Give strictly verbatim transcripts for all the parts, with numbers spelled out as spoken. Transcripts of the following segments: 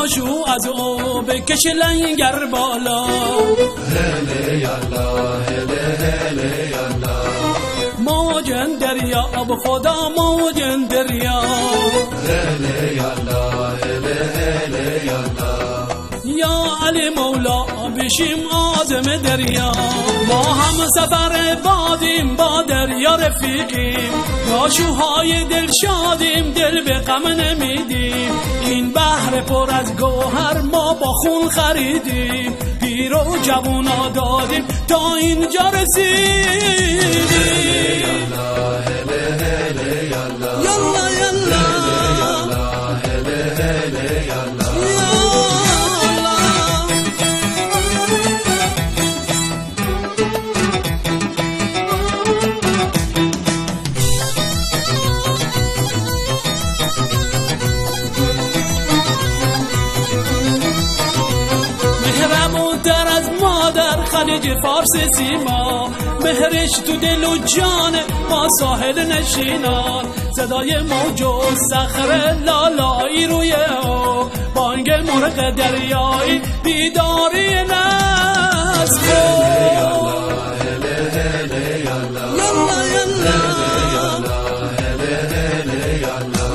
جاشو از او بکش لنگر بالا. هله یالا هله هله یالا موجن دریا اب خدا موجن دریا. هله یالا هله هله یالا یا علی مولا بشیم آدم دریا. ما هم سفر بادیم با دریا رفیقیم، جاشوهای دل شادیم دل به غم نمیدیم. این بحر پر از گوهر ما با خون خریدیم، پیر و جوونا دادیم تا اینجا رسیدیم. یالا هله هله یالا یالا یالا هله هله یالا مهربونتر از مادر خلیج فارس سیما، مهرش تو دل و جان ما ساحل نشینان. صدای موج و صخره لالایی روی او، بانگ مرغ دریایی بیداری نسل. هله هله یالا یالا یالا هله هله یالا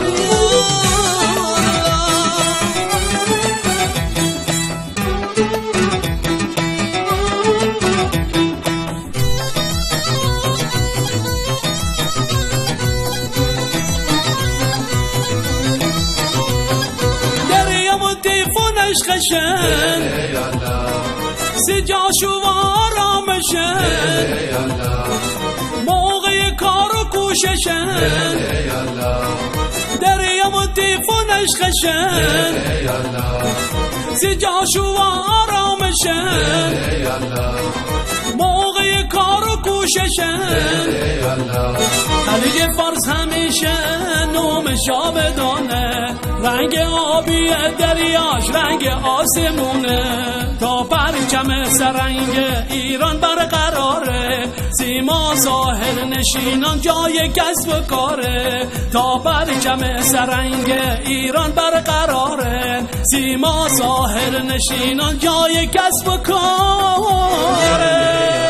خشن سی جاشو آرامشن، موقع کار و کوششن. دریا و تیفونش خشن سی جاشو آرامشن، موقع کار و کوششن. خلیج فارس همیشه نوم شابدانه، رنگ آبی دریاش رنگ آسمونه. تا پرچم سرنگ ایران برقراره، سیما ساحل نشینان جای کسب و کاره. تا پرچم سرنگ ایران برقراره، سیما ساحل نشینان جای کسب و کاره.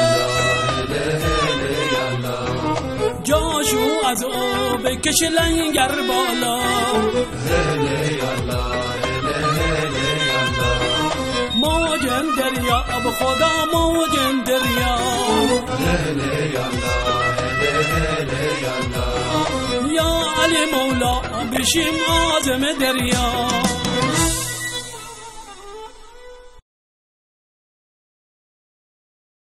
جاشو از او بکش لنگر بالا. هله یالا هله هله یالا موجن دریا اب خدا موجن دریا. هله یالا هله هله یالا یا علی مولا بشیم آدم دریا.